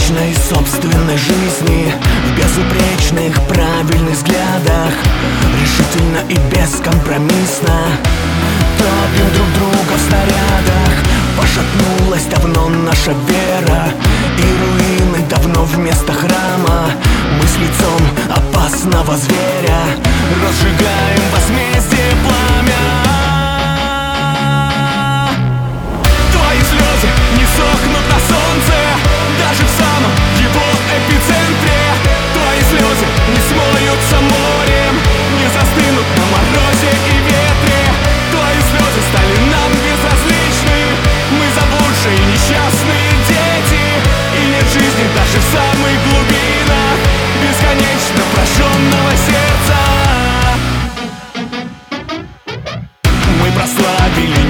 вечной собственной жизни, в безупречных правильных взглядах, решительно и бескомпромиссно топим друг друга в снарядах. Пошатнулась давно наша вера, и руины давно вместо храма. Мы с лицом опасного зверя разжигаем возмездие пламя. Твои слезы не сохнут на солнце, даже в самом его эпицентре. Твои слезы не смоются морем, не застынут на морозе и ветре. Твои слезы стали нам безразличны, мы заблудшие несчастные дети. И нет жизни даже в самых глубинах бесконечно прожженного сердца. Мы прославили